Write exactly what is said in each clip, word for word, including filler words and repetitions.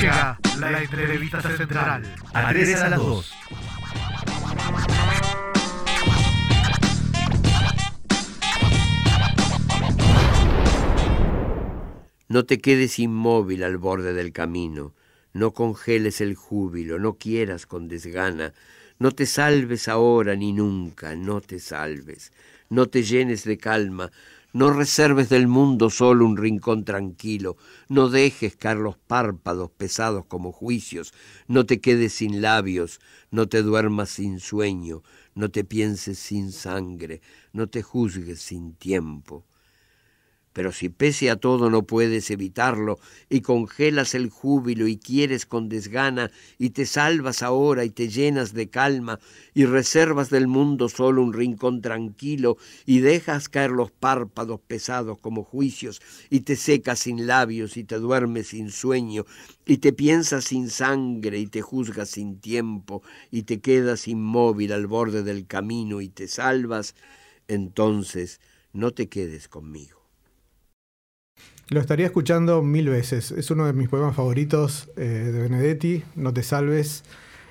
Llega la entrevista central. A tres a las dos. No te quedes inmóvil al borde del camino, no congeles el júbilo, no quieras con desgana, no te salves ahora ni nunca, no te salves, no te llenes de calma, no reserves del mundo solo un rincón tranquilo, no dejes caer los párpados pesados como juicios, no te quedes sin labios, no te duermas sin sueño, no te pienses sin sangre, no te juzgues sin tiempo. Pero si pese a todo no puedes evitarlo y congelas el júbilo y quieres con desgana y te salvas ahora y te llenas de calma y reservas del mundo solo un rincón tranquilo y dejas caer los párpados pesados como juicios y te secas sin labios y te duermes sin sueño y te piensas sin sangre y te juzgas sin tiempo y te quedas inmóvil al borde del camino y te salvas, entonces no te quedes conmigo. Lo estaría escuchando mil veces. Es uno de mis poemas favoritos eh, de Benedetti, No te salves.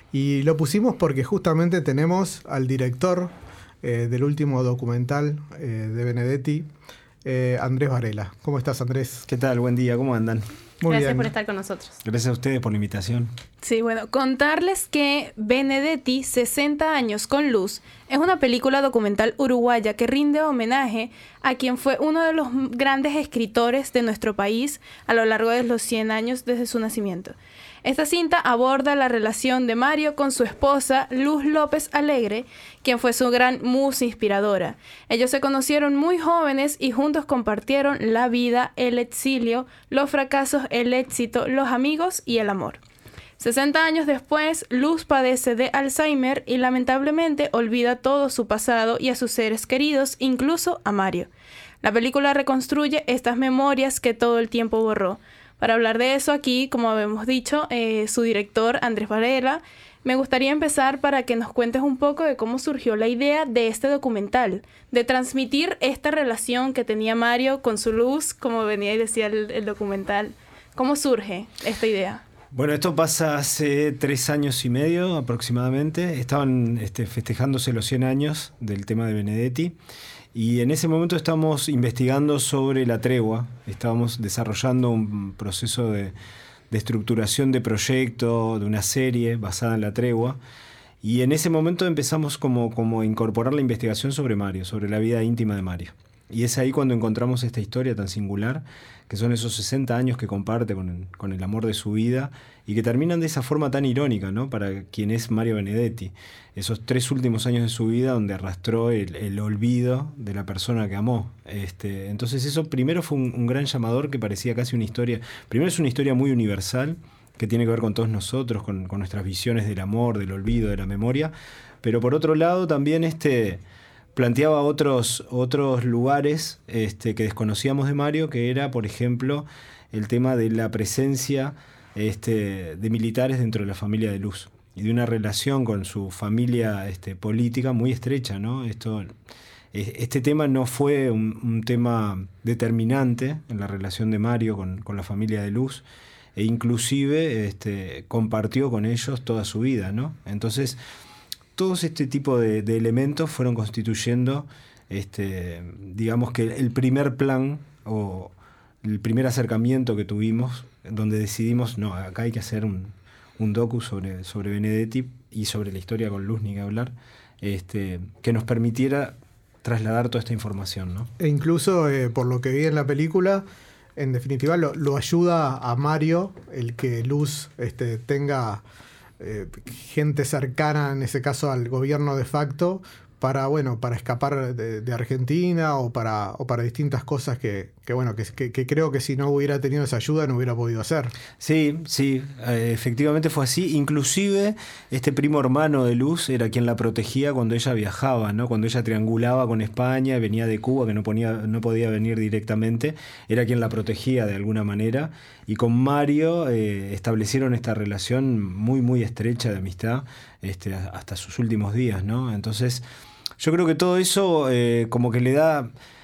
Y lo pusimos porque justamente tenemos al director eh, del último documental eh, de Benedetti, eh, Andrés Varela. ¿Cómo estás, Andrés? ¿Qué tal? Buen día, ¿cómo andan? Muy Gracias bien. por estar con nosotros. Gracias a ustedes por la invitación. Sí, bueno, contarles que Benedetti, sesenta años con luz, es una película documental uruguaya que rinde homenaje a quien fue uno de los grandes escritores de nuestro país a lo largo de los cien años desde su nacimiento. Esta cinta aborda la relación de Mario con su esposa Luz López Alegre, quien fue su gran musa inspiradora. Ellos se conocieron muy jóvenes y juntos compartieron la vida, el exilio, los fracasos, el éxito, los amigos y el amor. sesenta años después, Luz padece de Alzheimer y lamentablemente olvida todo su pasado y a sus seres queridos, incluso a Mario. La película reconstruye estas memorias que todo el tiempo borró. Para hablar de eso aquí, como habíamos dicho, eh, su director Andrés Varela, me gustaría empezar para que nos cuentes un poco de cómo surgió la idea de este documental, de transmitir esta relación que tenía Mario con su luz, como venía y decía el, el documental. ¿Cómo surge esta idea? Bueno, esto pasa hace tres años y medio aproximadamente. Estaban este, festejándose los cien años del tema de Benedetti. Y en ese momento estamos investigando sobre la tregua, estábamos desarrollando un proceso de, de estructuración de proyecto, de una serie basada en la tregua, y en ese momento empezamos como, como a incorporar la investigación sobre Mario, sobre la vida íntima de Mario. Y es ahí cuando encontramos esta historia tan singular, que son esos sesenta años que comparte con el, con el amor de su vida y que terminan de esa forma tan irónica, ¿no? Para quien es Mario Benedetti. Esos tres últimos años de su vida donde arrastró el, el olvido de la persona que amó. Este, entonces eso primero fue un, un gran llamador que parecía casi una historia. Primero es una historia muy universal que tiene que ver con todos nosotros, con, con nuestras visiones del amor, del olvido, de la memoria. Pero por otro lado también este... planteaba otros, otros lugares este, que desconocíamos de Mario, que era, por ejemplo, el tema de la presencia este, de militares dentro de la familia de Luz y de una relación con su familia este, política muy estrecha, ¿no? Esto, este tema no fue un, un tema determinante en la relación de Mario con, con la familia de Luz, e inclusive este, compartió con ellos toda su vida, ¿no? Entonces, todos este tipo de, de elementos fueron constituyendo, este, digamos que el primer plan o el primer acercamiento que tuvimos, donde decidimos, no, acá hay que hacer un, un docu sobre, sobre Benedetti y sobre la historia con Luz, ni que hablar, este, que nos permitiera trasladar toda esta información, ¿no? E incluso, eh, por lo que vi en la película, en definitiva lo, lo ayuda a Mario el que Luz este, tenga... Eh, gente cercana, en ese caso al gobierno de facto, para bueno para escapar de, de Argentina o para o para distintas cosas que, que bueno que, que, que creo que si no hubiera tenido esa ayuda no hubiera podido hacer. Sí, sí, eh, efectivamente fue así. Inclusive este primo hermano de Luz era quien la protegía cuando ella viajaba, ¿no? Cuando ella triangulaba con España, venía de Cuba, que no, ponía, no podía venir directamente, era quien la protegía de alguna manera. Y con Mario eh, establecieron esta relación muy, muy estrecha de amistad este, hasta sus últimos días, ¿no? Entonces, yo creo que todo eso eh, como que le da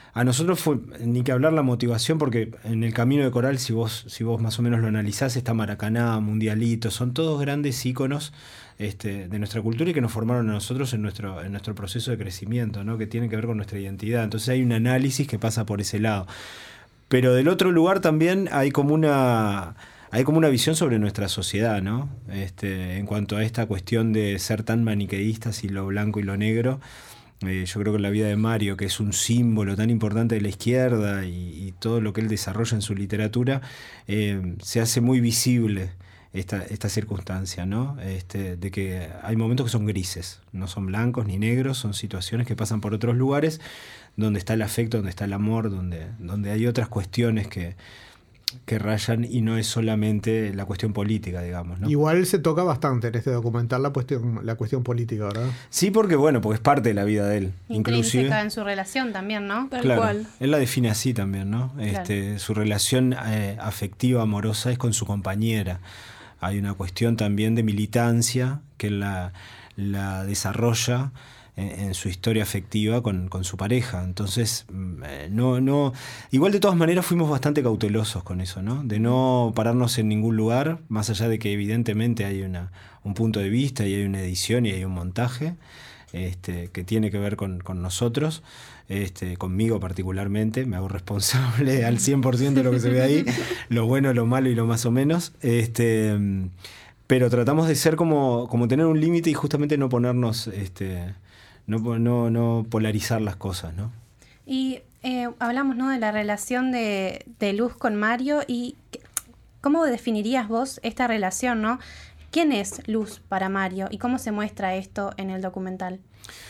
a nosotros fue ni que hablar la motivación, porque en el Camino de Coral, si vos, si vos más o menos lo analizás, está Maracaná, Mundialito, son todos grandes íconos este, de nuestra cultura y que nos formaron a nosotros en nuestro, en nuestro proceso de crecimiento, ¿no? Que tienen que ver con nuestra identidad. Entonces hay un análisis que pasa por ese lado. Pero del otro lugar también hay como una... Hay como una visión sobre nuestra sociedad, ¿no? Este, en cuanto a esta cuestión de ser tan maniqueístas y lo blanco y lo negro. Eh, yo creo que la vida de Mario, que es un símbolo tan importante de la izquierda y, y todo lo que él desarrolla en su literatura, eh, se hace muy visible esta, esta circunstancia, ¿no? Este, de que hay momentos que son grises, no son blancos ni negros, son situaciones que pasan por otros lugares, donde está el afecto, donde está el amor, donde, donde hay otras cuestiones que... que rayan y no es solamente la cuestión política, digamos, ¿no? Igual se toca bastante en este documental la cuestión, la cuestión política, ¿verdad? Sí, porque bueno, porque es parte de la vida de él. Intrínseca Inclusive, en su relación también, ¿no? Tal claro, cual. él la define así también, ¿no? Claro. Este, su relación eh, afectiva, amorosa es con su compañera. Hay una cuestión también de militancia que él la, la desarrolla en su historia afectiva con, con su pareja. Entonces, no, no. Igual de todas maneras fuimos bastante cautelosos con eso, ¿no? De no pararnos en ningún lugar, más allá de que evidentemente hay una, un punto de vista y hay una edición y hay un montaje este, que tiene que ver con, con nosotros, este, conmigo particularmente, me hago responsable al cien por ciento de lo que se ve ahí, lo bueno, lo malo y lo más o menos. Este, pero tratamos de ser como, como tener un límite y justamente no ponernos... Este, No, no, no polarizar las cosas, ¿no? Y eh, hablamos, ¿no?, de la relación de, de Luz con Mario. Y ¿cómo definirías vos esta relación, no? ¿Quién es Luz para Mario? ¿Y cómo se muestra esto en el documental?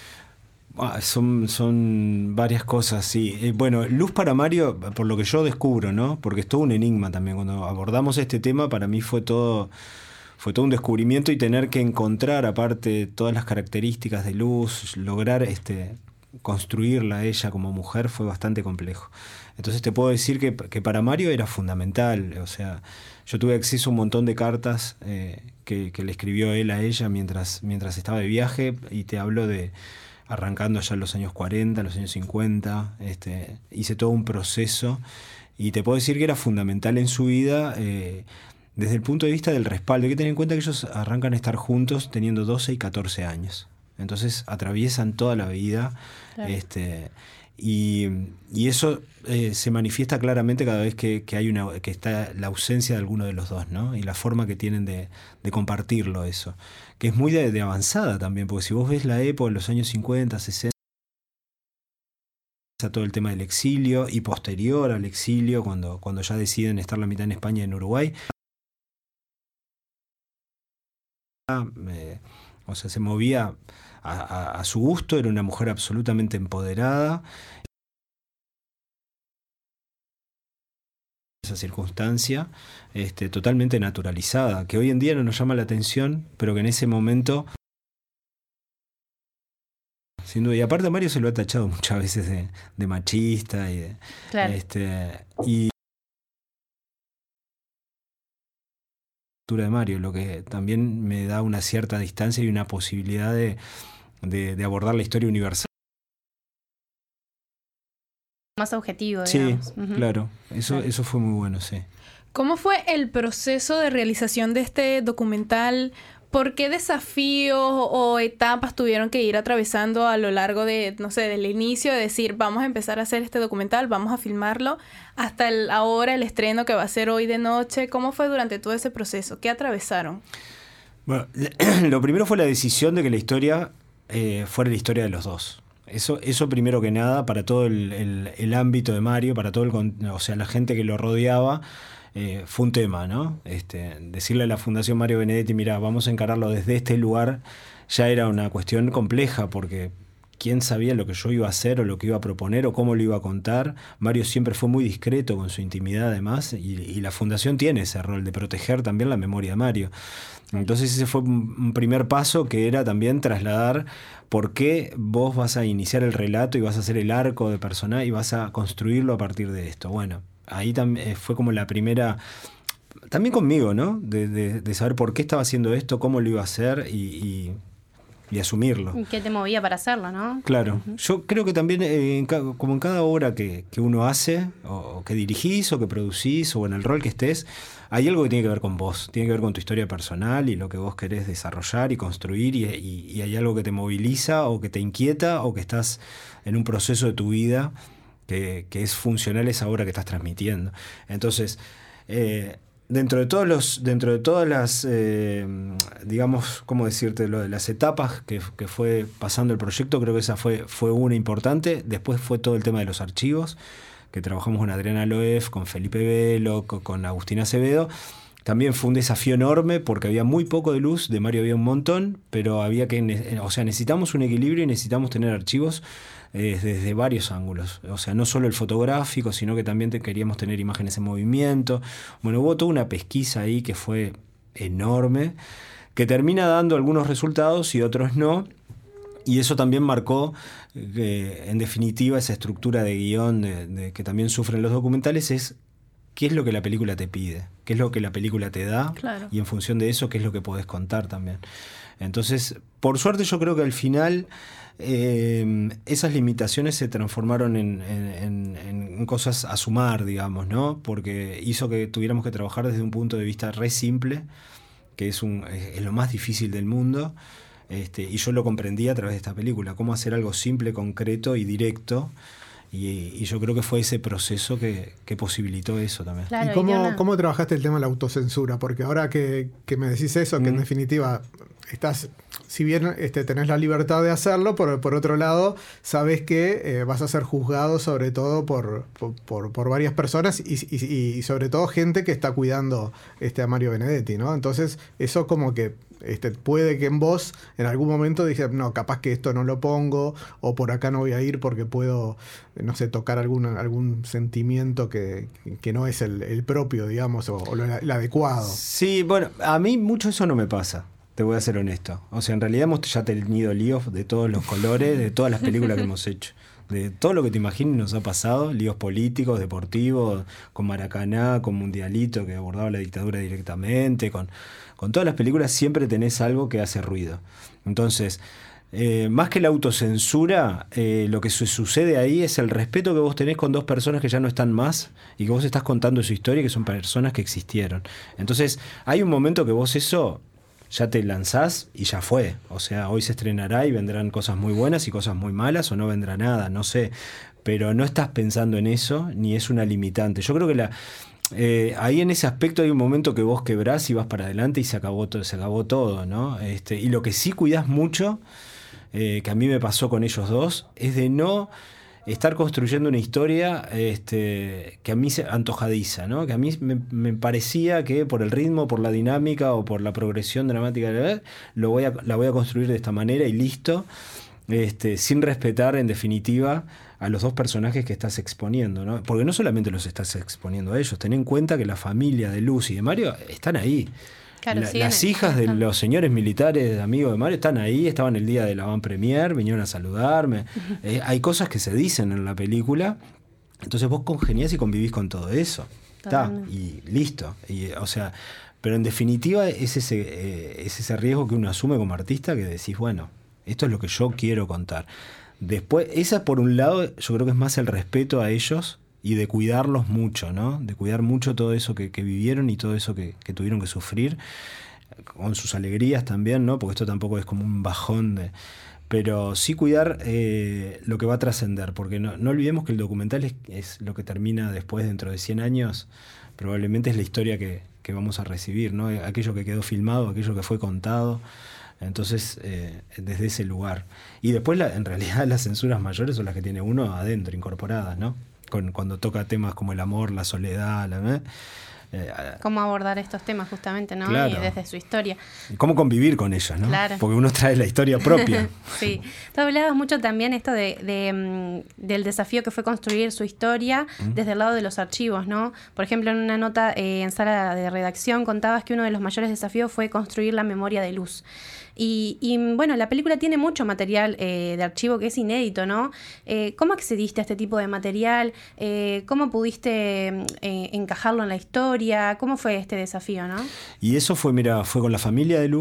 Ah, son, son varias cosas, sí. Eh, bueno, Luz para Mario, por lo que yo descubro, ¿no? Porque es todo un enigma también. Cuando abordamos este tema, para mí fue todo... Fue todo un descubrimiento y tener que encontrar, aparte, todas las características de Luz, lograr este, construirla a ella como mujer fue bastante complejo. Entonces te puedo decir que, que para Mario era fundamental. O sea, yo tuve acceso a un montón de cartas eh, que, que le escribió él a ella mientras, mientras estaba de viaje, y te hablo de arrancando ya en los años cuarenta, los años cincuenta. Este, hice todo un proceso y te puedo decir que era fundamental en su vida. Eh, Desde el punto de vista del respaldo, hay que tener en cuenta que ellos arrancan a estar juntos teniendo doce y catorce años. Entonces atraviesan toda la vida. Claro. Este, y, y eso eh, se manifiesta claramente cada vez que, que hay una que está la ausencia de alguno de los dos, ¿no? Y la forma que tienen de, de compartirlo eso. Que es muy de, de avanzada también, porque si vos ves la época, los años cincuenta, sesenta, todo el tema del exilio y posterior al exilio, cuando, cuando ya deciden estar la mitad en España y en Uruguay. Eh, o sea, se movía a, a, a su gusto, era una mujer absolutamente empoderada. Esa circunstancia este, totalmente naturalizada, que hoy en día no nos llama la atención, pero que en ese momento, sin duda, y aparte a Mario se lo ha tachado muchas veces de, de machista y de, claro. este, y de Mario, lo que también me da una cierta distancia y una posibilidad de, de, de abordar la historia universal. Más objetivo, sí, digamos. Uh-huh. Claro, eso, claro. Eso fue muy bueno, sí. ¿Cómo fue el proceso de realización de este documental? ¿Por qué desafíos o etapas tuvieron que ir atravesando a lo largo de, no sé, del inicio de decir, vamos a empezar a hacer este documental, vamos a filmarlo, hasta el, ahora el estreno que va a ser hoy de noche? ¿Cómo fue durante todo ese proceso? ¿Qué atravesaron? Bueno, lo primero fue la decisión de que la historia eh, fuera la historia de los dos. Eso, eso primero que nada, para todo el, el, el ámbito de Mario, para todo el, o sea, la gente que lo rodeaba, Eh, fue un tema, ¿no? Este, decirle a la Fundación Mario Benedetti, mira, vamos a encararlo desde este lugar, ya era una cuestión compleja, porque quién sabía lo que yo iba a hacer o lo que iba a proponer o cómo lo iba a contar. Mario siempre fue muy discreto con su intimidad, además, y, y la Fundación tiene ese rol de proteger también la memoria de Mario. Entonces ese fue un primer paso, que era también trasladar por qué vos vas a iniciar el relato y vas a hacer el arco de personaje y vas a construirlo a partir de esto. Bueno, ahí también fue como la primera, también conmigo, ¿no? De, de, de saber por qué estaba haciendo esto, cómo lo iba a hacer y, y y asumirlo. ¿Qué te movía para hacerlo, no? Claro. Uh-huh. Yo creo que también, eh, en ca- como en cada obra que, que uno hace, o, o que dirigís, o que producís, o en el rol que estés, hay algo que tiene que ver con vos, tiene que ver con tu historia personal y lo que vos querés desarrollar y construir, y, y, y hay algo que te moviliza, o que te inquieta, o que estás en un proceso de tu vida que, que es funcional a esa obra que estás transmitiendo. Entonces, eh, Dentro de todos los, dentro de todas las, eh, digamos, ¿cómo decirte? Lo de las etapas que, que fue pasando el proyecto, creo que esa fue, fue una importante. Después fue todo el tema de los archivos, que trabajamos con Adriana Loef, con Felipe Velo, con, con Agustín Acevedo. También fue un desafío enorme porque había muy poco de luz, de Mario había un montón, pero había que, o sea, necesitamos un equilibrio y necesitamos tener archivos eh, desde varios ángulos. O sea, no solo el fotográfico, sino que también te, queríamos tener imágenes en movimiento. Bueno, hubo toda una pesquisa ahí que fue enorme, que termina dando algunos resultados y otros no. Y eso también marcó, eh, en definitiva, esa estructura de guión de, de, que también sufren los documentales, es qué es lo que la película te pide, qué es lo que la película te da, claro. Y en función de eso, qué es lo que podés contar también. Entonces, por suerte yo creo que al final eh, esas limitaciones se transformaron en, en, en cosas a sumar, digamos, ¿no? Porque hizo que tuviéramos que trabajar desde un punto de vista re simple, que es, un, es lo más difícil del mundo, este, y yo lo comprendí a través de esta película, cómo hacer algo simple, concreto y directo. Y, y yo creo que fue ese proceso que, que posibilitó eso también. Claro, ¿y cómo, una... cómo trabajaste el tema de la autocensura? Porque ahora que, que me decís eso, mm. que en definitiva estás, si bien este, tenés la libertad de hacerlo, por, por otro lado, sabes que eh, vas a ser juzgado sobre todo por, por, por, por varias personas y, y, y sobre todo gente que está cuidando este, a Mario Benedetti, ¿no? Entonces, eso como que Este, puede que en vos en algún momento dices, no, capaz que esto no lo pongo, o por acá no voy a ir porque puedo, no sé, tocar algún, algún sentimiento que, que no es el, el propio, digamos, o, o el adecuado. Sí, bueno, a mí mucho eso no me pasa, te voy a ser honesto. O sea, en realidad hemos ya tenido líos de todos los colores, de todas las películas que hemos hecho. De todo lo que te imagines nos ha pasado, líos políticos, deportivos, con Maracaná, con Mundialito, que abordaba la dictadura directamente, con, con todas las películas siempre tenés algo que hace ruido. Entonces, eh, más que la autocensura, eh, lo que su- sucede ahí es el respeto que vos tenés con dos personas que ya no están más y que vos estás contando su historia y que son personas que existieron. Entonces, hay un momento que vos eso ya te lanzás y ya fue. O sea, hoy se estrenará y vendrán cosas muy buenas y cosas muy malas, o no vendrá nada, no sé. Pero no estás pensando en eso, ni es una limitante. Yo creo que la eh, ahí en ese aspecto hay un momento que vos quebrás y vas para adelante y se acabó todo, se acabó todo, ¿no? Este, y lo que sí cuidás mucho, eh, que a mí me pasó con ellos dos, es de no estar construyendo una historia este, que a mí se antojadiza, ¿no? Que a mí me, me parecía que por el ritmo, por la dinámica o por la progresión dramática de la, lo voy a, la voy a construir de esta manera y listo, este, sin respetar en definitiva a los dos personajes que estás exponiendo, ¿no? Porque no solamente los estás exponiendo a ellos, ten en cuenta que la familia de Luz y de Mario están ahí. Claro, La, sí, las en, hijas de están. los señores militares amigos de Mario están ahí, estaban el día de la van premier, vinieron a saludarme. Uh-huh. Eh, hay cosas que se dicen en la película, entonces vos congeniás y convivís con todo eso. Está, y listo. Y, o sea, pero en definitiva es ese, eh, es ese riesgo que uno asume como artista, que decís, bueno, esto es lo que yo quiero contar. Después, esa por un lado, yo creo que es más el respeto a ellos y de cuidarlos mucho, ¿no? De cuidar mucho todo eso que, que vivieron y todo eso que, que tuvieron que sufrir, con sus alegrías también, ¿no? Porque esto tampoco es como un bajón de... Pero sí cuidar eh, lo que va a trascender, porque no, no olvidemos que el documental es, es lo que termina después, dentro de cien años, probablemente es la historia que, que vamos a recibir, ¿no? Aquello que quedó filmado, aquello que fue contado. Entonces, eh, desde ese lugar. Y después, la, en realidad, las censuras mayores son las que tiene uno adentro, incorporadas, ¿no? Con, cuando toca temas como el amor, la soledad, la, ¿eh? Eh, cómo abordar estos temas justamente, ¿no? Claro. Y desde su historia. Y cómo convivir con ellos, ¿no? Claro. Porque uno trae la historia propia. Sí. Tú hablabas mucho también esto de, de, del desafío que fue construir su historia ¿Mm? Desde el lado de los archivos, ¿no? Por ejemplo, en una nota eh, en sala de redacción contabas que uno de los mayores desafíos fue construir la memoria de Luz. Y, y bueno, la película tiene mucho material eh, de archivo que es inédito, ¿no? Eh, ¿Cómo accediste a este tipo de material? Eh, ¿Cómo pudiste eh, encajarlo en la historia? ¿Cómo fue este desafío, no? Y eso fue, mira, fue con la familia de Luz,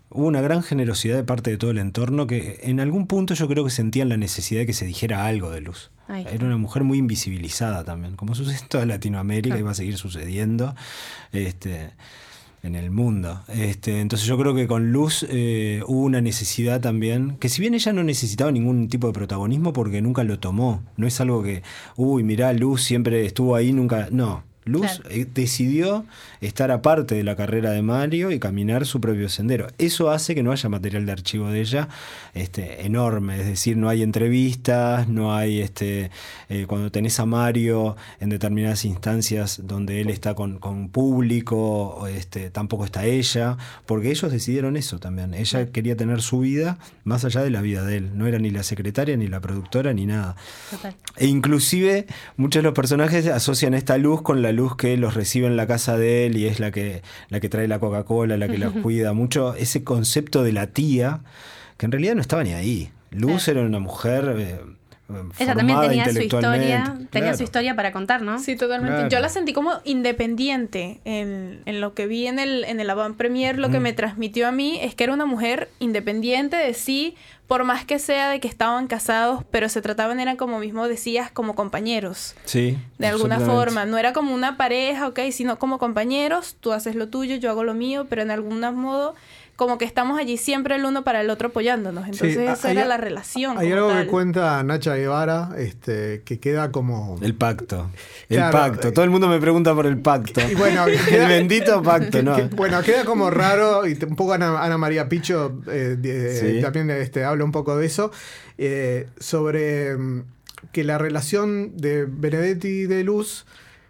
Hubo una gran generosidad de parte de todo el entorno que en algún punto yo creo que sentían la necesidad de que se dijera algo de Luz. Ahí está. Era una mujer muy invisibilizada también, como sucede en toda Latinoamérica Ah. y va a seguir sucediendo este, en el mundo. Este, entonces yo creo que con Luz eh, hubo una necesidad también, que si bien ella no necesitaba ningún tipo de protagonismo porque nunca lo tomó, no es algo que, uy, mirá, Luz siempre estuvo ahí, nunca, no. Luz Claro. eh, decidió estar aparte de la carrera de Mario y caminar su propio sendero. Eso hace que no haya material de archivo de ella este, enorme, es decir, no hay entrevistas, no hay, este, eh, cuando tenés a Mario en determinadas instancias donde él está con, con público, este, tampoco está ella, porque ellos decidieron eso también. Ella quería tener su vida más allá de la vida de él, no era ni la secretaria, ni la productora, ni nada. Total. E inclusive muchos de los personajes asocian esta luz con la luz que los recibe en la casa de él y es la que, la que trae la Coca-Cola, la que los cuida. Mucho ese concepto de la tía, que en realidad no estaba ni ahí. Luz Claro. era una mujer eh, Ella también formada tenía su intelectualmente. historia, tenía Claro. su historia para contar, ¿no? Sí, totalmente. Claro. Yo la sentí como independiente en, en lo que vi en el, en el avant premier. Lo que me transmitió a mí es que era una mujer independiente de sí, por más que sea de que estaban casados, pero se trataban, eran como mismo decías, como compañeros. Sí, De alguna absolutamente. forma. No era como una pareja, ok, sino como compañeros. Tú haces lo tuyo, yo hago lo mío, pero en algún modo como que estamos allí siempre el uno para el otro apoyándonos. Entonces Sí, esa hay- era la relación. Hay como algo tal. que cuenta Nacha Guevara, este, que queda como... El pacto. El Claro, pacto. eh, Todo el mundo me pregunta por el pacto. Y bueno, el queda- bendito pacto, ¿no? que- bueno, queda como raro, y un poco Ana, Ana María Picho eh, de- Sí. también este, habla un poco de eso, eh, sobre mm, que la relación de Benedetti y de Luz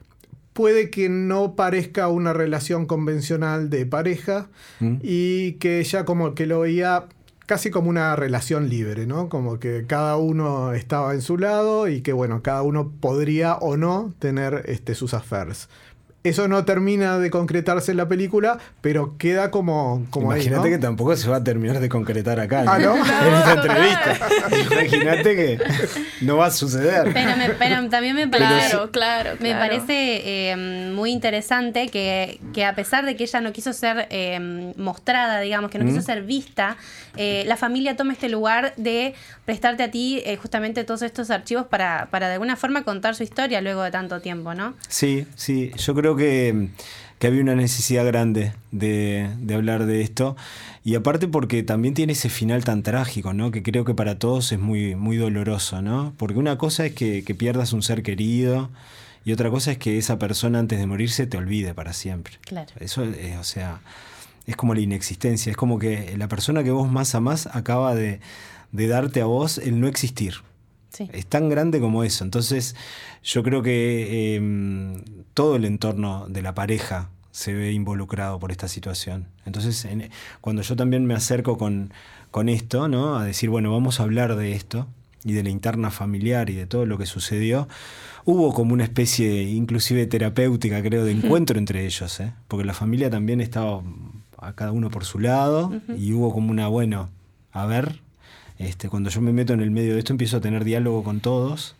puede que no parezca una relación convencional de pareja ¿Mm? y que ella como que lo veía casi como una relación libre, ¿no? Como que cada uno estaba en su lado y que, bueno, cada uno podría o no tener este, sus affairs. Eso no termina de concretarse en la película, pero queda como, como ahí, Imagínate ¿no? que tampoco se va a terminar de concretar acá. Ah, ¿no? En esta entrevista. Imagínate que no va a suceder. Pero, me- pero también me parece, Claro, claro, me claro. parece eh, muy interesante que, que a pesar de que ella no quiso ser eh, mostrada, digamos, que no ¿Mm? quiso ser vista, eh, la familia toma este lugar de prestarte a ti eh, justamente todos estos archivos para, para de alguna forma contar su historia luego de tanto tiempo, ¿no? Sí, sí, yo creo que, que había una necesidad grande de, de hablar de esto. Y aparte porque también tiene ese final tan trágico, ¿no? Que creo que para todos es muy, muy doloroso, ¿no? Porque una cosa es que, que pierdas un ser querido y otra cosa es que esa persona antes de morirse te olvide para siempre. Claro. Eso, eh, o sea, es como la inexistencia. Es como que la persona que vos más amás acaba de, de darte a vos el no existir. Sí. Es tan grande como eso. Entonces, yo creo que eh, todo el entorno de la pareja se ve involucrado por esta situación. Entonces, en- cuando yo también me acerco con, con esto, ¿no? A decir, bueno, vamos a hablar de esto y de la interna familiar y de todo lo que sucedió, hubo como una especie, inclusive terapéutica, creo, de encuentro entre ellos, ¿eh? Porque la familia también estaba a cada uno por su lado y hubo como una, bueno, a ver... Este, cuando yo me meto en el medio de esto empiezo a tener diálogo con todos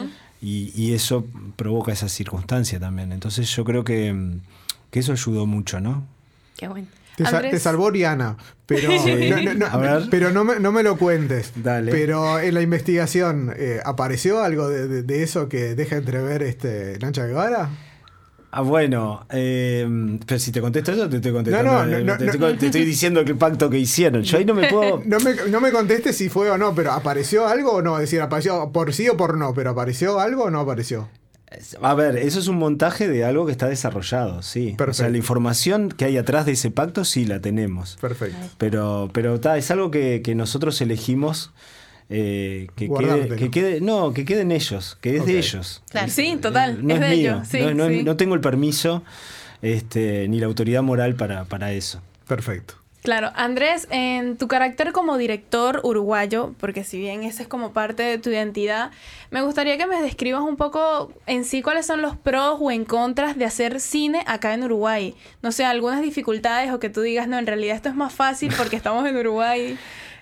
y, y eso provoca esa circunstancia también. Entonces yo creo que, mm, que eso ayudó mucho, ¿no? Qué bueno. Te, sa- Andrés. te salvó Rihanna, pero, Sí. no, no, no, A ver. pero no, me, no me lo cuentes. Dale. Pero en la investigación, eh, ¿apareció algo de, de- de eso que deja entrever este Nacha Guevara? Ah, bueno, eh, pero si te contesto eso, te estoy contestando. No, no, eh, no, te, no. estoy, te estoy diciendo que el pacto que hicieron. Yo ahí no me puedo... No me, no me contestes si fue o no, pero ¿apareció algo o no? Es decir, ¿apareció por sí o por no? ¿Pero apareció algo o no apareció? A ver, eso es un montaje de algo que está desarrollado, sí. O sea, Perfecto. la información que hay atrás de ese pacto sí la tenemos. Perfecto. Pero, pero ta, es algo que, que nosotros elegimos eh, que, quede, Guardártelo. que quede, no, que queden ellos, que es Ok. de ellos. Claro. Sí, total, No es es, de mío, ellos, sí, no, no- sí. no tengo el permiso este, ni la autoridad moral para, para eso. Perfecto. Claro, Andrés, en tu carácter como director uruguayo, porque si bien ese es como parte de tu identidad, me gustaría que me describas un poco en sí cuáles son los pros o en contras de hacer cine acá en Uruguay. No sé, algunas dificultades o que tú digas, no, en realidad esto es más fácil porque estamos en Uruguay.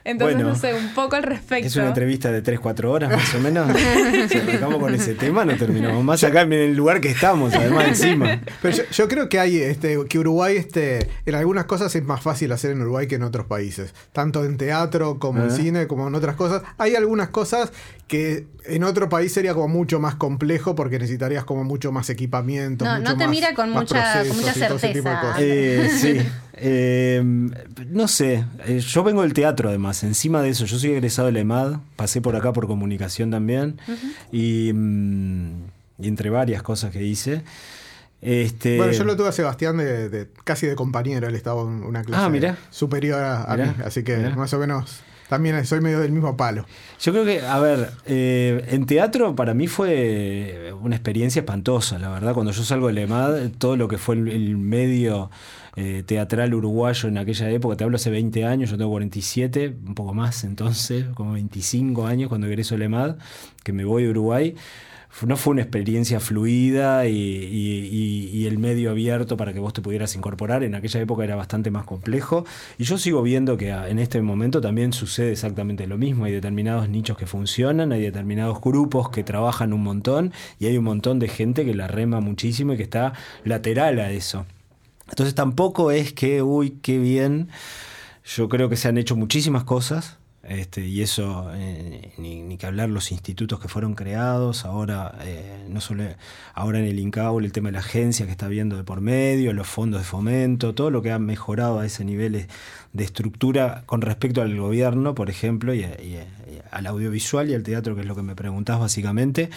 Entonces, Bueno, no sé, un poco al respecto. es una entrevista de tres cuatro horas más o menos. Si arrancamos con ese tema, no terminamos más acá en el lugar que estamos, además encima. Pero yo, yo creo que hay este, que Uruguay, este, en algunas cosas es más fácil hacer en Uruguay que en otros países. Tanto en teatro como en Ah. cine, como en otras cosas. Hay algunas cosas que en otro país sería como mucho más complejo porque necesitarías como mucho más equipamiento. No, mucho no te más- mira con más mucha- con procesos mucha y todo ese tipo de certeza. cosas. Eh, sí. Eh, no sé, eh, yo vengo del teatro además, encima de eso, yo soy egresado de la EMAD, pasé por acá por comunicación también, y, mm, y entre varias cosas que hice. Este, Bueno, yo lo tuve a Sebastián de, de- casi de compañero, él estaba en una clase Ah, mirá. superior a, a Mirá, mí, así que mirá. más o menos también soy medio del mismo palo. Yo creo que, a ver, eh, en teatro para mí fue una experiencia espantosa, la verdad. Cuando yo salgo de la EMAD, todo lo que fue el, el medio eh, teatral uruguayo en aquella época, te hablo hace veinte años, yo tengo cuarenta y siete, un poco más entonces, como veinticinco años cuando egreso de la EMAD, que me voy de Uruguay. No fue una experiencia fluida y, y- y- y el medio abierto para que vos te pudieras incorporar. En aquella época era bastante más complejo. Y yo sigo viendo que a- en este momento también sucede exactamente lo mismo. Hay determinados nichos que funcionan, hay determinados grupos que trabajan un montón y hay un montón de gente que la rema muchísimo y que está lateral a eso. Entonces tampoco es que, uy, qué bien. Yo creo que se han hecho muchísimas cosas. Este, y eso, eh, ni, ni que hablar los institutos que fueron creados, ahora eh, no solo ahora en el INCAUL, el tema de la agencia que está viendo de por medio, los fondos de fomento, todo lo que ha mejorado a ese nivel de estructura con respecto al gobierno, por ejemplo, y, y- y al audiovisual y al teatro, que es lo que me preguntás básicamente.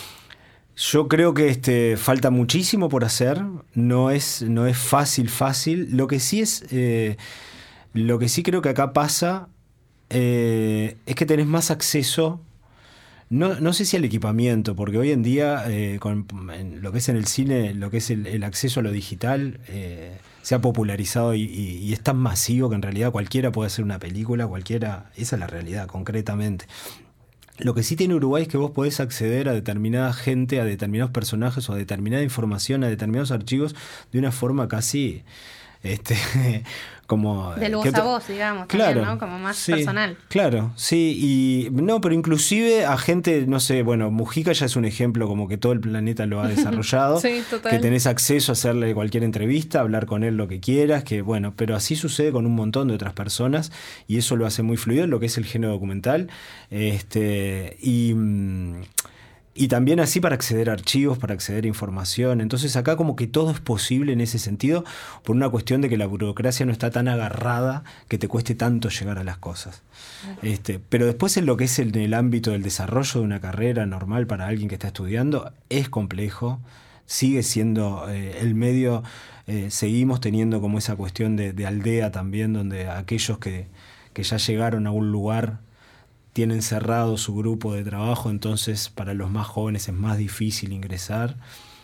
Yo creo que este, falta muchísimo por hacer, no es, no es fácil, fácil. Lo que sí es, eh, lo que sí creo que acá pasa eh, es que tenés más acceso, no, no sé si al equipamiento, porque hoy en día, eh, con, en lo que es en el cine, lo que es el, el acceso a lo digital, eh, se ha popularizado y, y- y es tan masivo que en realidad cualquiera puede hacer una película, cualquiera, esa es la realidad, concretamente. Lo que sí tiene Uruguay es que vos podés acceder a determinada gente, a determinados personajes o a determinada información, a determinados archivos de una forma casi este como Del voz que a otra- voz, digamos, claro, también, ¿no? Como más sí, personal. Claro, sí, y no, pero inclusive a gente, no sé, bueno, Mujica ya es un ejemplo como que todo el planeta lo ha desarrollado, Sí, total. que tenés acceso a hacerle cualquier entrevista, hablar con él lo que quieras, que bueno, pero así sucede con un montón de otras personas y eso lo hace muy fluido en lo que es el género documental, este y mm, y también así para acceder a archivos, para acceder a información. Entonces acá como que todo es posible en ese sentido por una cuestión de que la burocracia no está tan agarrada que te cueste tanto llegar a las cosas. Este, pero después en lo que es en el ámbito del desarrollo de una carrera normal para alguien que está estudiando, es complejo, sigue siendo eh, el medio, eh, seguimos teniendo como esa cuestión de, de aldea también, donde aquellos que, que ya llegaron a un lugar tienen cerrado su grupo de trabajo, entonces para los más jóvenes es más difícil ingresar.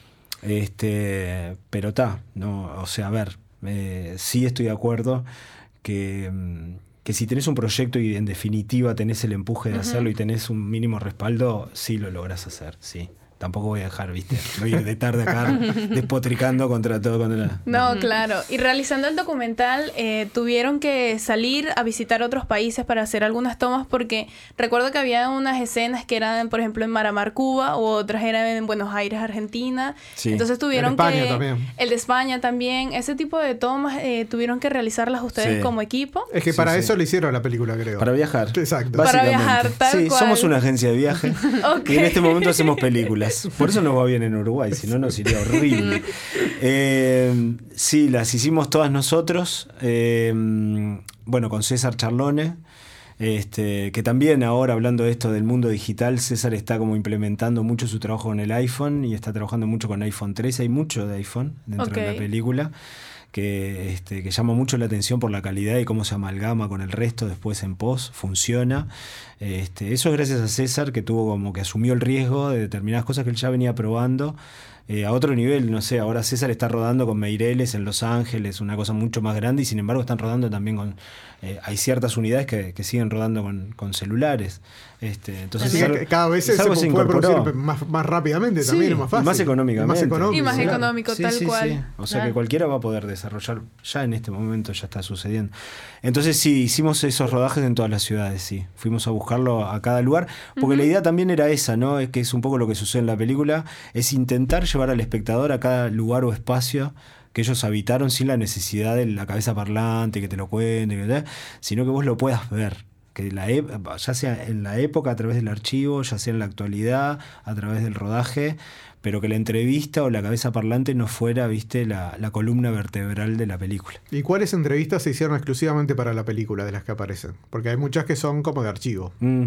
Este, pero está, no, o sea, a ver, eh, sí estoy de acuerdo que, mm, que si tenés un proyecto y en definitiva tenés el empuje de hacerlo y tenés un mínimo respaldo, sí lo lográs hacer, sí. Tampoco voy a dejar, viste, voy a ir de tarde acá despotricando contra todo, contra la... No, claro. Y realizando el documental, eh, tuvieron que salir a visitar otros países para hacer algunas tomas, porque recuerdo que había unas escenas que eran, por ejemplo, en Maramar, Cuba, o otras eran en Buenos Aires, Argentina. Sí. Entonces tuvieron El de España que... también. El de España también. Ese tipo de tomas eh, tuvieron que realizarlas ustedes Sí. como equipo. Es que Sí, para sí. eso le hicieron la película, creo. Para viajar. Exacto. Para Básicamente. viajar, tal sí, cual. somos una agencia de viaje. Ok. Y en este momento hacemos películas. Por eso nos va bien en Uruguay, si no nos iría horrible. Eh, sí, las hicimos todas nosotros. Eh, bueno, con César Charlone. Este, que también ahora, hablando de esto del mundo digital, César está como implementando mucho su trabajo con el iPhone y está trabajando mucho con iPhone trece. Hay mucho de iPhone dentro Ok. de la película. Que, este, que llama mucho la atención por la calidad y cómo se amalgama con el resto después en post, funciona. Este, eso es gracias a César, que tuvo como que asumió el riesgo de determinadas cosas que él ya venía probando eh, a otro nivel, no sé, ahora César está rodando con Meireles en Los Ángeles, una cosa mucho más grande, y sin embargo están rodando también con... Eh, hay ciertas unidades que, que siguen rodando con, con celulares. Este, entonces Sí, es algo, cada vez es se, algo se se puede incorporó. producir más, más rápidamente, también Sí, es más fácil. y más económicamente. Y más económico, Y más claro. económico, Sí, tal sí, cual. sí. O sea Claro. que cualquiera va a poder desarrollar, ya en este momento ya está sucediendo. Entonces sí, hicimos esos rodajes en todas las ciudades, sí. Fuimos a buscarlo a cada lugar, porque uh-huh. la idea también era esa, ¿no? Es que es un poco lo que sucede en la película, es intentar llevar al espectador a cada lugar o espacio que ellos habitaron sin la necesidad de la cabeza parlante, que te lo cuente, que te... sino que vos lo puedas ver. Que la e- ya sea en la época a través del archivo, ya sea en la actualidad a través del rodaje, pero que la entrevista o la cabeza parlante no fuera, viste, la, la columna vertebral de la película. ¿Y cuáles entrevistas se hicieron exclusivamente para la película de las que aparecen? Porque hay muchas que son como de archivo. Mm.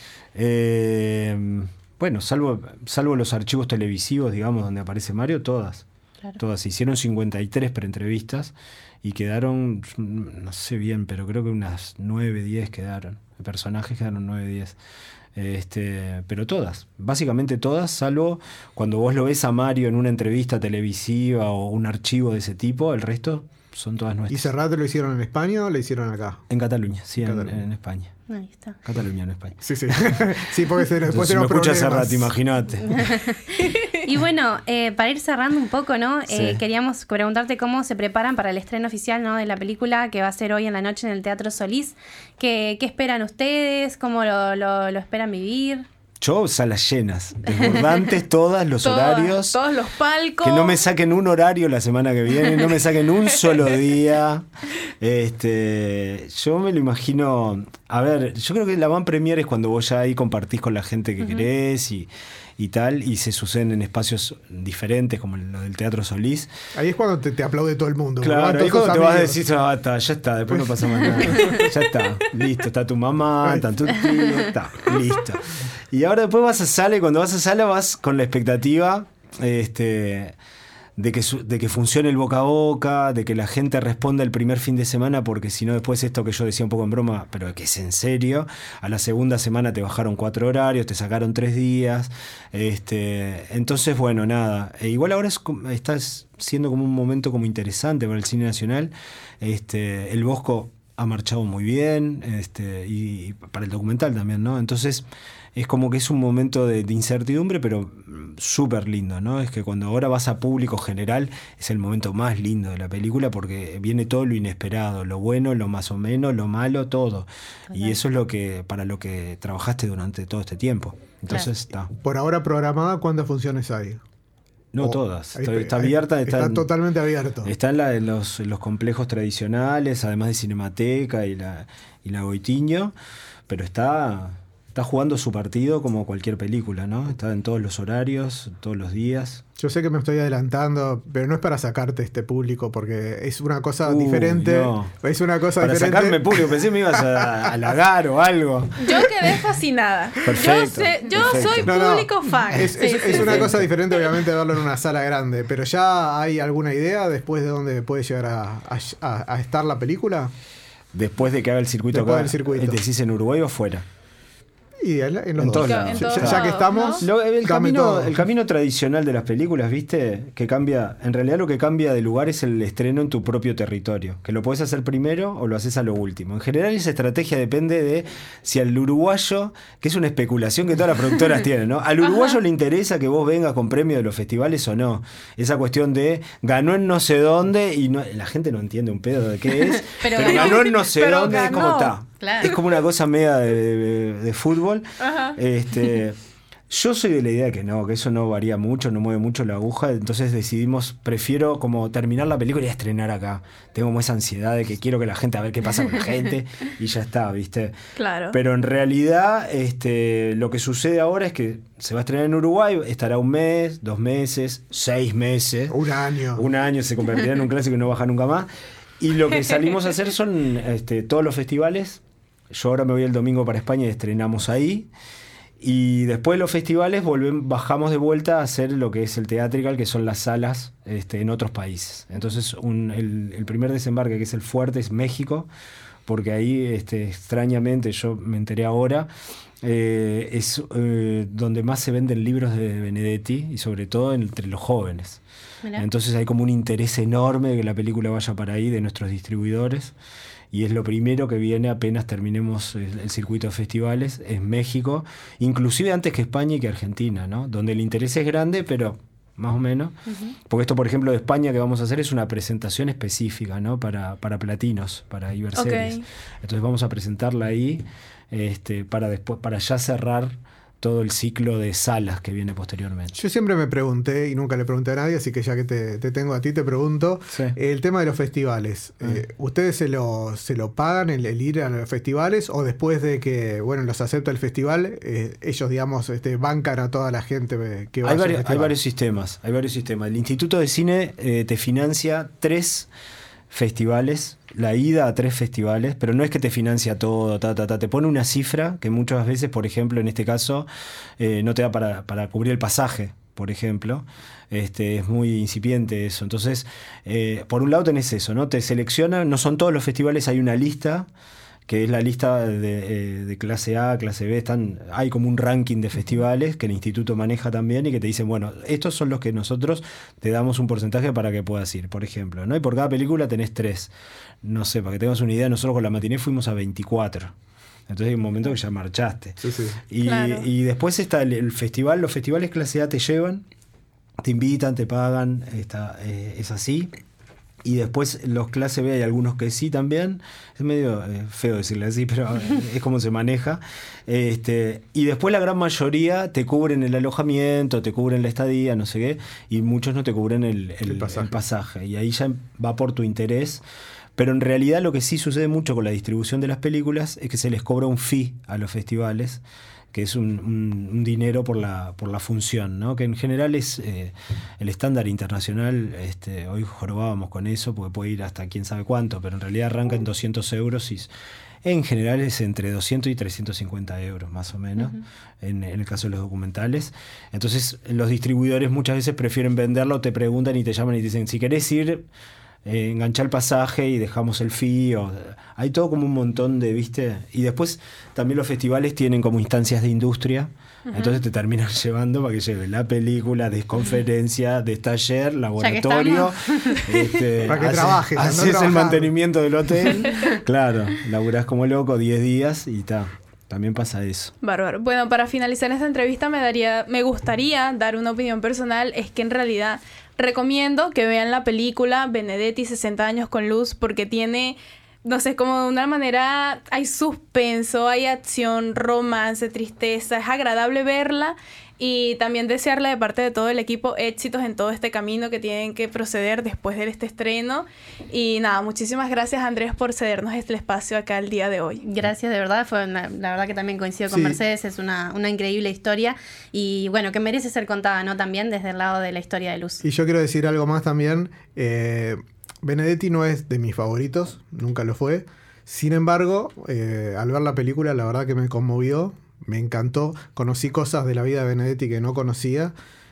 Eh, bueno, salvo, salvo los archivos televisivos, digamos, donde aparece Mario, todas. Claro. Todas. Se hicieron cincuenta y tres preentrevistas y quedaron, no sé bien, pero creo que unas nueve, diez quedaron. Personajes quedaron nueve, diez. Este, pero todas, básicamente todas, salvo cuando vos lo ves a Mario en una entrevista televisiva o un archivo de ese tipo, el resto son todas nuestras. ¿Y Serrat lo hicieron en España o lo hicieron acá? En Cataluña, sí, en, Cataluña. en España. Ahí está. Cataluña, en España. Sí, sí. Sí, porque se, después si me escucha problemas. Serrat, imagínate. Y bueno, eh, para ir cerrando un poco, ¿no? Sí. Eh, queríamos preguntarte cómo se preparan para el estreno oficial, ¿no? De la película que va a ser hoy en la noche en el Teatro Solís. ¿Qué, qué esperan ustedes? ¿Cómo lo, lo, lo esperan vivir? Yo, salas llenas, desbordantes todas, los Todas, horarios. Todos los palcos. Que no me saquen un horario la semana que viene, no me saquen un solo día. Este, yo me lo imagino. A ver, yo creo que la van premier es cuando vos ya ahí compartís con la gente que uh-huh. querés y, y tal, y se suceden en espacios diferentes, como lo del Teatro Solís. Ahí es cuando te, te aplaude todo el mundo. Claro, ahí cuando te vas a decir, ah, está, ya está, después no pasa más nada. Ya está, listo, está tu mamá, está tu tío, está, listo. Y ahora después vas a sala y cuando vas a sala vas con la expectativa este, de, que su, de que funcione el boca a boca, de que la gente responda el primer fin de semana, porque si no después esto que yo decía un poco en broma, pero que es en serio, a la segunda semana te bajaron cuatro horarios, te sacaron tres días. Este, entonces, bueno, nada. E igual ahora es, está siendo como un momento como interesante para el cine nacional. Este, el Bosco ha marchado muy bien, este, y para el documental también, ¿no? Entonces es como que es un momento de, de incertidumbre, pero súper lindo, ¿no? Es que cuando ahora vas a público general es el momento más lindo de la película porque viene todo lo inesperado, lo bueno, lo más o menos, lo malo, todo. Okay. Y eso es lo que para lo que trabajaste durante todo este tiempo. Entonces está. Claro. Por ahora programada, ¿cuántas funciones hay? No oh, todas. Ahí, está, está abierta. Está, está en, totalmente abierto. Está en, la, en, los, en los complejos tradicionales, además de Cinemateca y la, y la Goitiño, pero está, está jugando su partido como cualquier película, ¿no? Está en todos los horarios, todos los días. Yo sé que me estoy adelantando, pero no es para sacarte este público, porque es una cosa uh, diferente. No. Es una cosa para diferente. sacarme público, pensé que me ibas a halagar o algo. Yo quedé fascinada. Perfecto, yo sé, yo perfecto. soy no, no, público fan. Es, sí, es, sí, es sí, una sí. cosa diferente, obviamente, verlo en una sala grande, pero ¿ya hay alguna idea después de dónde puede llegar a, a, a estar la película? Después de que haga el circuito Después acá, del circuito. ¿decís en Uruguay o fuera? Y en, en los en dos. lados. En Ya, todos ya que estamos, ¿no? Lo, el, dame camino, todo. el camino tradicional de las películas, ¿viste? Que cambia, en realidad lo que cambia de lugar es el estreno en tu propio territorio, que lo podés hacer primero o lo haces a lo último. En general esa estrategia depende de si al uruguayo, que es una especulación que todas las productoras tienen, ¿no? Al uruguayo Ajá. le interesa que vos vengas con premio de los festivales o no. Esa cuestión de ganó en no sé dónde y no, la gente no entiende un pedo de qué es, pero, pero ganó en no sé pero dónde, ganó. es como está. Claro. Es como una cosa media de, de, de fútbol. Ajá. Este, yo soy de la idea que no, que eso no varía mucho, no mueve mucho la aguja. Entonces decidimos, prefiero como terminar la película y estrenar acá. Tengo como esa ansiedad de que quiero que la gente, a ver qué pasa con la gente y ya está, ¿viste? Claro. Pero en realidad este, lo que sucede ahora es que se va a estrenar en Uruguay, estará un mes, dos meses, seis meses. Un año. Un año, se convertirá en un clásico y no baja nunca más. Y lo que salimos a hacer son este, todos los festivales. Yo ahora me voy el domingo para España y estrenamos ahí. Y después de los festivales volvemos, bajamos de vuelta a hacer lo que es el Theatrical, que son las salas este, en otros países. Entonces un, el, el primer desembarque, que es el fuerte, es México, porque ahí este, extrañamente, yo me enteré ahora, eh, es eh, donde más se venden libros de Benedetti y sobre todo entre los jóvenes. Mirá. Entonces hay como un interés enorme de que la película vaya para ahí de nuestros distribuidores. Y es lo primero que viene apenas terminemos el, el circuito de festivales, es México, inclusive antes que España y que Argentina, ¿no? Donde el interés es grande, pero más o menos. Uh-huh. Porque esto, por ejemplo, de España que vamos a hacer es una presentación específica, ¿no? Para, para platinos, para Iberseries. Okay. Entonces vamos a presentarla ahí este, para después, para ya cerrar todo el ciclo de salas que viene posteriormente. Yo siempre me pregunté, y nunca le pregunté a nadie, así que ya que te, te tengo a ti, te pregunto, sí. el tema de los festivales. Ah. Eh, ¿Ustedes se lo, se lo pagan el, el ir a los festivales o después de que, bueno, los acepta el festival, eh, ellos, digamos, este, bancan a toda la gente que va hay a varios, hay varios sistemas, hay varios sistemas. El Instituto de Cine eh, te financia tres festivales, la ida a tres festivales, pero no es que te financia todo, ta, ta, ta, te pone una cifra que muchas veces, por ejemplo, en este caso, eh, no te da para, para cubrir el pasaje, por ejemplo. Este, es muy incipiente eso. Entonces, eh, por un lado tenés eso, ¿no? Te seleccionan, no son todos los festivales, hay una lista que es la lista de, de clase A, clase B, están, hay como un ranking de festivales que el instituto maneja también y que te dicen, bueno, estos son los que nosotros te damos un porcentaje para que puedas ir, por ejemplo, ¿no? Y por cada película tenés tres. No sé, para que tengas una idea, nosotros con la matiné fuimos a veinticuatro. Entonces hay un momento que ya marchaste. Sí, sí. Y, claro. y después está el, el festival, los festivales clase A te llevan, te invitan, te pagan, está, eh, es así. Y después los clase B hay algunos que sí también. Es medio eh, feo decirle así, pero es como se maneja. Este, y después la gran mayoría te cubren el alojamiento, te cubren la estadía, no sé qué. Y muchos no te cubren el, el, el, pasaje. el pasaje. Y ahí ya va por tu interés. Pero en realidad lo que sí sucede mucho con la distribución de las películas es que se les cobra un fee a los festivales, que es un, un, un dinero por la, por la función, ¿no? Que en general es eh, el estándar internacional. Este, hoy jorobábamos con eso porque puede ir hasta quién sabe cuánto, pero en realidad arranca en doscientos euros y en general es entre doscientos y trescientos cincuenta euros más o menos, uh-huh. en, en el caso de los documentales. Entonces los distribuidores muchas veces prefieren venderlo, te preguntan y te llaman y te dicen, si querés ir, Eh, enganchar el pasaje y dejamos el fee. O, hay todo como un montón de, ¿viste? Y después también los festivales tienen como instancias de industria. Uh-huh. Entonces te terminan llevando para que lleve la película, desconferencia, de taller, laboratorio. Este, para que haces, trabajes. Haces no el mantenimiento del hotel. Claro, laburás como loco diez días y ta. También pasa eso. Bárbaro. Bueno, para finalizar esta entrevista me daría, me gustaría dar una opinión personal. Es que en realidad recomiendo que vean la película Benedetti, sesenta años con luz, porque tiene, no sé, como de una manera, hay suspenso, hay acción, romance, tristeza. Es agradable verla y también desearle de parte de todo el equipo éxitos en todo este camino que tienen que proceder después de este estreno. Y nada, muchísimas gracias, Andrés, por cedernos este espacio acá el día de hoy. Gracias, de verdad. Fue una, la verdad que también coincido con sí. Mercedes. Es una, una increíble historia y bueno, que merece ser contada, ¿no? También desde el lado de la historia de Luz. Y yo quiero decir algo más también. Eh, Benedetti no es de mis favoritos, nunca lo fue. Sin embargo, eh, al ver la película, la verdad que me conmovió. Me encantó, conocí cosas de la vida de Benedetti que no conocía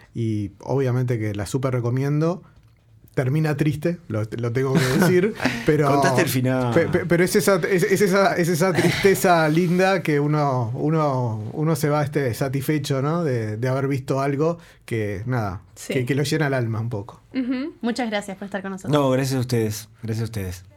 y obviamente que la súper recomiendo. Termina triste, lo, lo tengo que decir, pero contaste el final. Pe, pe, pero es esa, es, es esa, es esa tristeza linda que uno, uno, uno se va este, satisfecho, ¿no? De, de haber visto algo que nada, sí. que, que lo llena el alma un poco. Uh-huh. Muchas gracias por estar con nosotros. No, gracias a ustedes, gracias a ustedes.